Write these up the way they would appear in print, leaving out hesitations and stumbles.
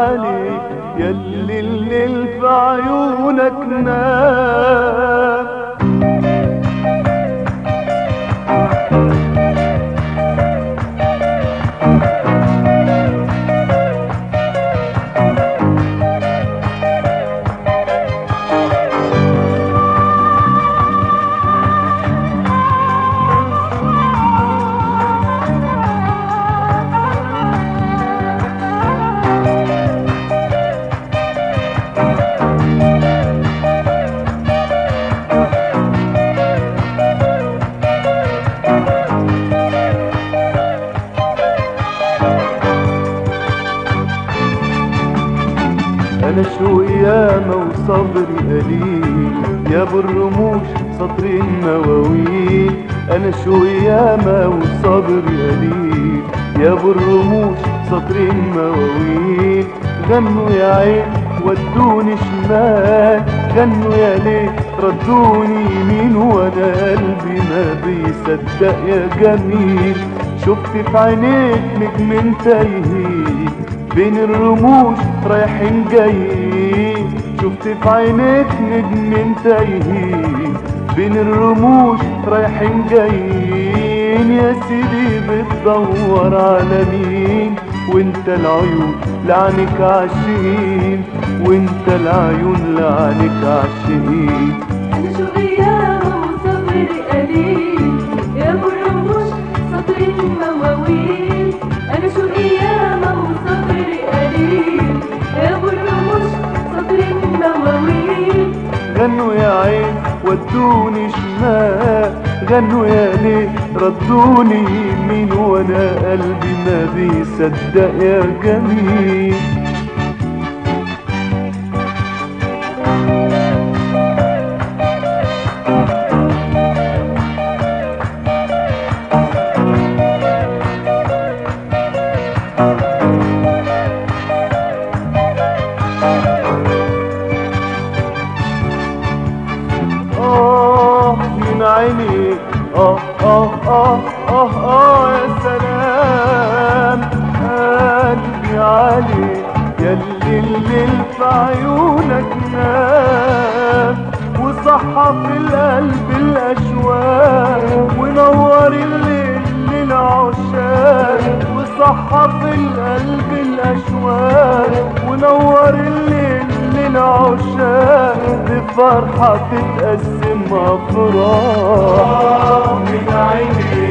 عليك ياللي الليل في عيونك نام. أنا شوقي ياما وصبري قليل يا ابو الرموش سطر المواويل. أنا شوقي ياما وصبري قليل يا ابو الرموش سطر المواويل. غنوا يا عين ودوني شمال، غنوا يا ليل ردوني يمين، وانا قلبي ما بيصدق يا جميل. شفت في عينيك نجم تايهين بين الرموش رايحين جايين. شفت في عينيك نجم تايهين بين الرموش رايحين جايين. يا سيدي بتدور على مين وانت العيون لعنك عالشهين، وانت العيون لعنك عالشهين. انا شوقي ياما وصبري قليل يا ابو الرموش سطر المواويل. انا شوقي ياما وصبري قليل يا ابو الرموش سطر المواويل. غنوا يا عين ودوني شمال، غنوا يا ليل ردوني يمين، وانا قلبي ما بيصدق يا جميل. من عيني يا سلام قلبي عليك ياللي الليل في عيونك نام. وصحى في القلب الأشواق ونور الليل للعشاق. وصحى في القلب الأشواق ونور الليل للعشاق. بفرحة تتقسم أفراح من عيني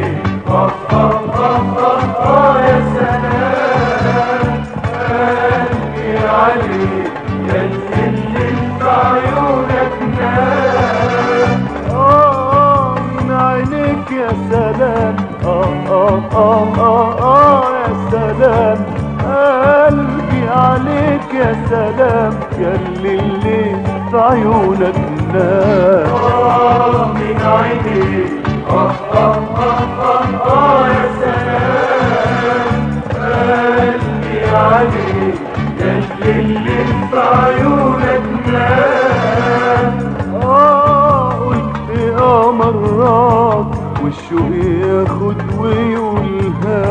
يا سلام قلبي عليك ياللي الليل في عيونك نام. من عينيك يا سلام يا سلام قلبي عليك يا سلام ياللي الليل في عيونك نام. من عينيك يا سلام قلبي عليك ياللي الليل في عيونك نام. قلت مرات والشوق ياخد ويقولها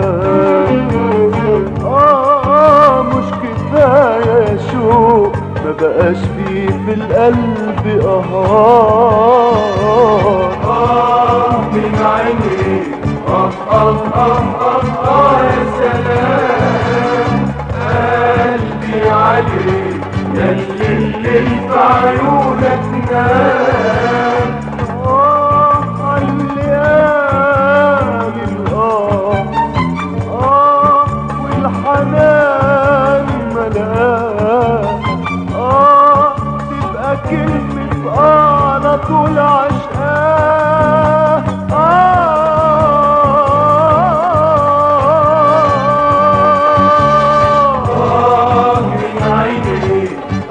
مش كفاية شوق ما بقاش فيه في القلب من عينيك يا سلام قلبي عليك ياللي الليل في عيونك نام. الليالي والحنان ملاه تبقى كلمة على طول عشقاه. من عينيك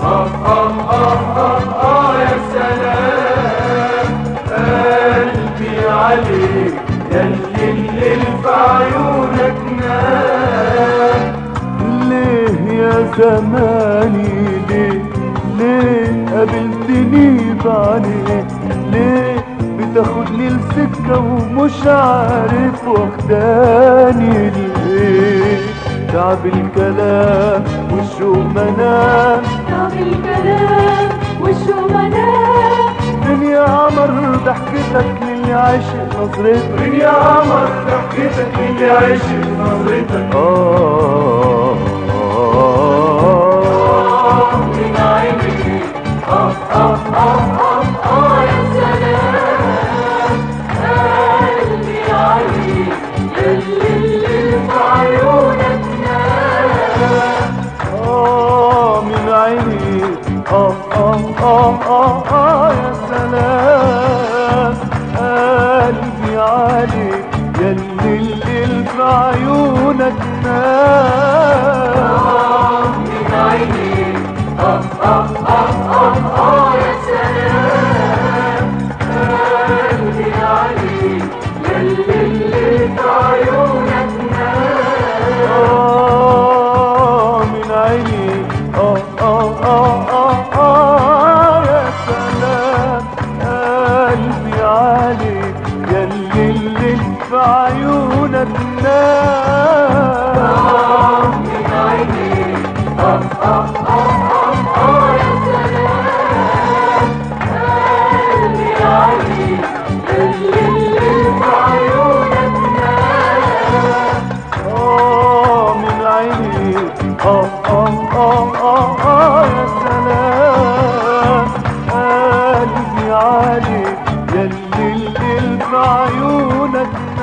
يا سلام قلبي عليك ياللي الليل في عيونك نام. ليه يا زماني ليه قابلتني بعينيك؟ ليه بتاخدني لسكة ومش عارف واخداني ليه؟ تعب الكلام والشوق منام، تعب الكلام والشوق منام. دنيا قمر ضحكتك للي عاشق نظرتك، دنيا قمر ضحكتك للي عاشق نظرتك. من عيني يا سلام، قلبي عليك يلي في عيونك نام. من عيني يا سلام، قلبي عليك يلي الليل في عيونك نام. من عيني يا سلام، قلبي عليك يلي اللي في عيونك نام. من عيني يا سلام، قلبي عليك يلي الليل في عيونك نام. من عيني يا سلام، قلبي عليك يلي اللي في عيونك نام. من عيني يا سلام، قلبي عليك يلي الليل في عيونك